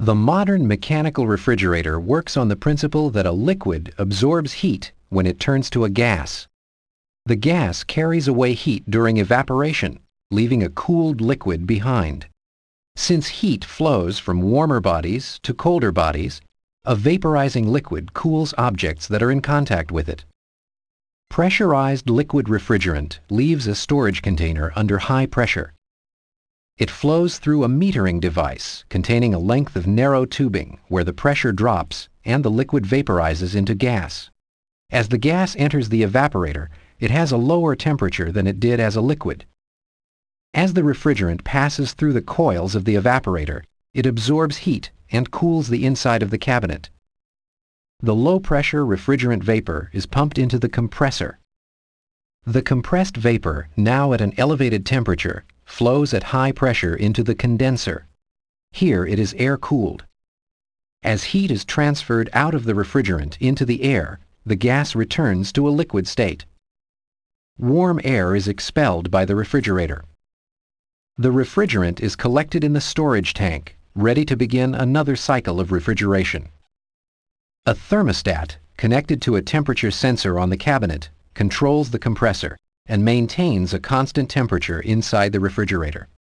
The modern mechanical refrigerator works on the principle that a liquid absorbs heat when it turns to a gas. The gas carries away heat during evaporation, leaving a cooled liquid behind. Since heat flows from warmer bodies to colder bodies, a vaporizing liquid cools objects that are in contact with it. Pressurized liquid refrigerant leaves a storage container under high pressure. It flows through a metering device containing a length of narrow tubing where the pressure drops and the liquid vaporizes into gas. As the gas enters the evaporator, it has a lower temperature than it did as a liquid. As the refrigerant passes through the coils of the evaporator, it absorbs heat and cools the inside of the cabinet. The low-pressure refrigerant vapor is pumped into the compressor. The compressed vapor, now at an elevated temperature, flows at high pressure into the condenser. Here it is air-cooled. As heat is transferred out of the refrigerant into the air, the gas returns to a liquid state. Warm air is expelled by the refrigerator. The refrigerant is collected in the storage tank, ready to begin another cycle of refrigeration. A thermostat, connected to a temperature sensor on the cabinet, controls the compressor and maintains a constant temperature inside the refrigerator.